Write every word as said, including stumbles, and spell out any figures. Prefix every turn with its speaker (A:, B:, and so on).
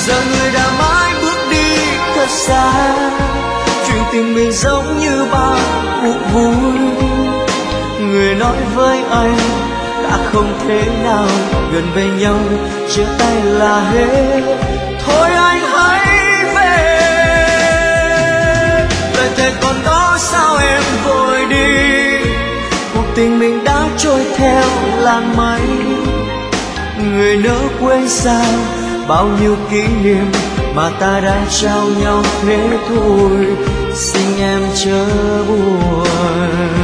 A: giờ người đã mãi bước đi thật xa. Chuyện tình mình giống như bao cuộc vui, người nói với anh đã không thể nào gần bên nhau, chia tay là hết. Thôi anh hãy về, lời thề còn đó sao em vội đi. Cuộc tình mình đã trôi theo làn mây, người nỡ quên sao bao nhiêu kỷ niệm mà ta đã trao nhau thế thôi. Xin em chớ buồn.